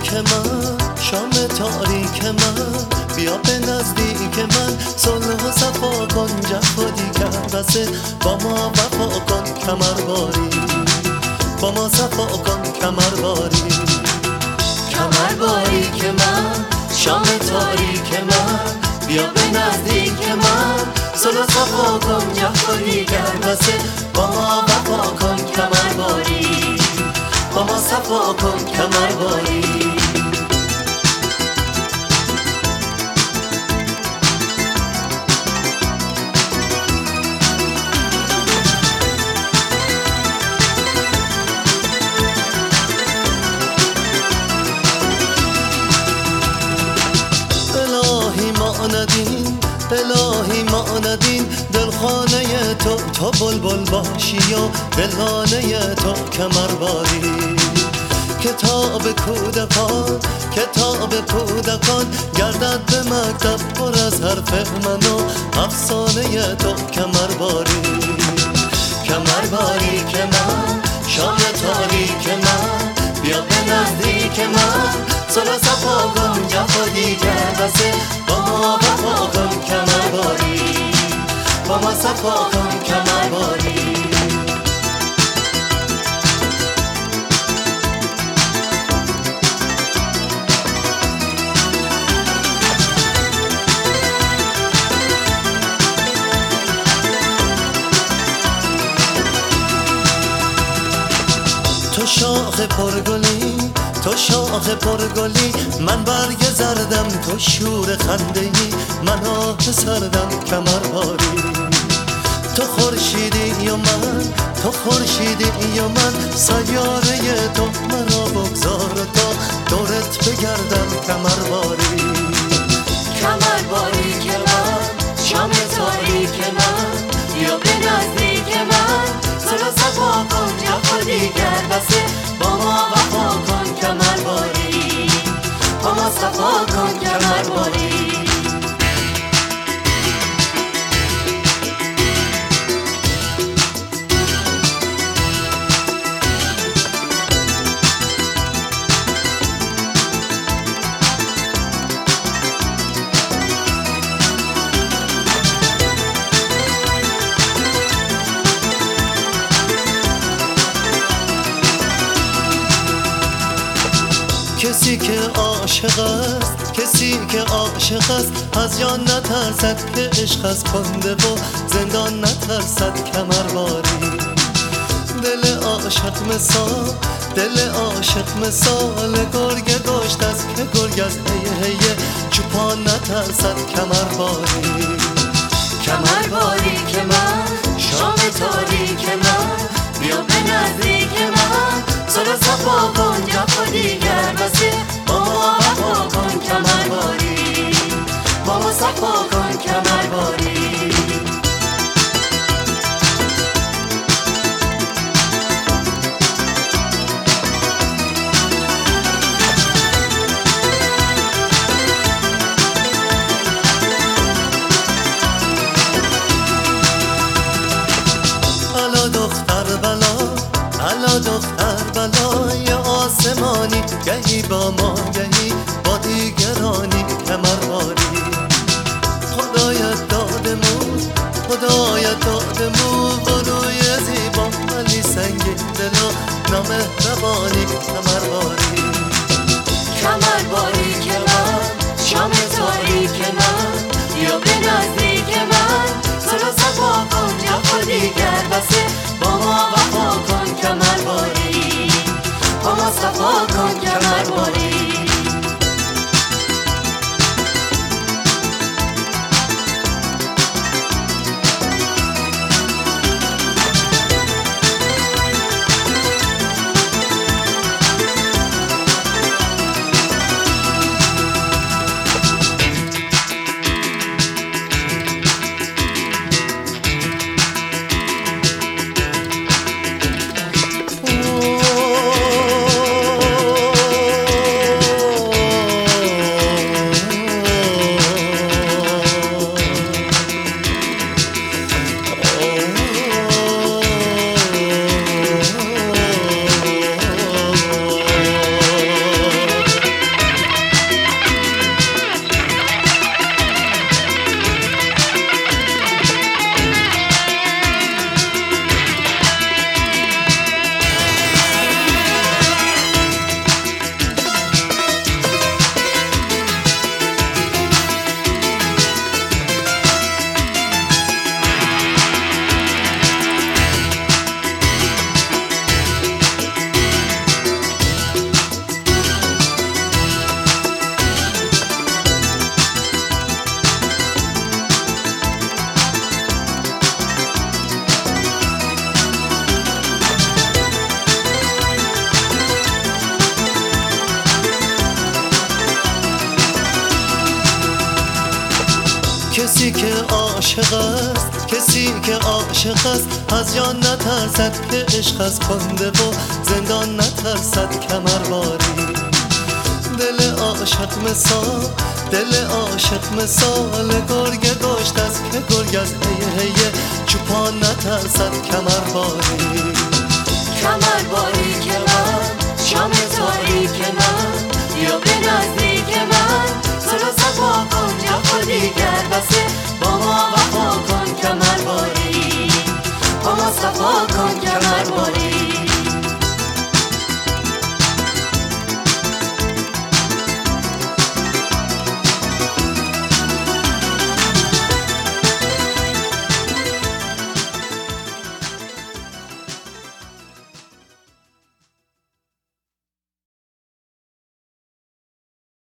تاریک من، شام تاریک من، بیا به نزدیک من، صلح و صفا کن، جفا دیگر بسه، با ما وفا کن کمرباری، با ما صفا کن کمرباری. کمرباری که من، شام تاریک من، بیا به نزدیک من، صلح و صفا کن، جفا دیگر بسه، با ما وفا کن کمرباری، با ما صفا کن کمرباری. الهی ما ندین دلخانه تو بلبل باشی و دلانه تو کمرباری. کتاب کودکان گردد به مکتب پر از حرف من و افسانه تو کمرباری. کمرباری که من، شام تاریک من، بیا به نزدیک من، صلح صفا کن، جفا دیگر بسه، با ما وفا کن کمرباری، با ما صفا کن کمرباری. تو شاخ پرگلی، من برگ زردم، تو شور خنده‌ای، من آه سردم کمرباری. تو خورشیدی و من، سیاره تو مرا بگذار تا دورت بگردم کمرباری. کمرباری که من، شام تاریک من، بیا به نزدیک من، صلح و صفا کن، جفا دیگر بسه، با ما وفا کن کمرباری، با ما صفا کن کمرباری. کسی که عاشق است از جان نترسد، که عشق از کنده و زندان نترسد کمرباری. دل عاشق مثال گرگ گشت است، که گرگ از هی چوپان نترسد کمرباری. کمرباری که من، شام تاریک من، بیا به نزدیک من، صلح و صفا کن، جفا دیگر بسه، با ما وفا کن کمرباری، با ما صفا کن کمرباری. الا دختر بلای آسمانی، گهی با ما گهی با دیگرانی کمرباری. خدایت دادمو بروی زیبا، ولی سنگین دل و نامهربانی کمرباری. کمرباری که من، شام تاریک من، بیا به نزدیک من، صلح و صفا کن، جفا دیگر بسه، با ما وفا کن کمرباری، با ما صفا کن کمرباری. کسی که عاشق است، کسی که عاشق است از جان نترسد که عشق از کنده و زندان نترسد کمرباری. دل عاشق مثال، دل عاشق مثال گرگ گشت است که گرگ از هیه چوپان نترسد کمرباری. کمرباری که من، شام تاریک من، بیا به نزدیک من، صلح و صفا کن جفا دیگر بسه، با ما وفا کن کمرباری، با ما صفا کن کمرباری.